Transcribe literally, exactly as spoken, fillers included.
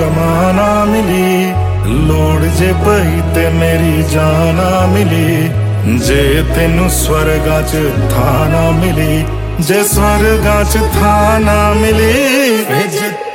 ਮਾਂ ਨਾ ਮਿਲੀ, ਲੋੜ ਜੇ ਪਈ ਤੇ ਮੇਰੀ ਜਾਨ ਨਾ ਮਿਲੀ। ਜੇ ਤੈਨੂੰ ਸਵਰਗਾਂ 'ਚ ਥਾਂ ਨਾ ਮਿਲੀ, ਜੇ ਸਵਰਗਾਂ 'ਚ ਥਾਂ ਨਾ ਮਿਲੀ,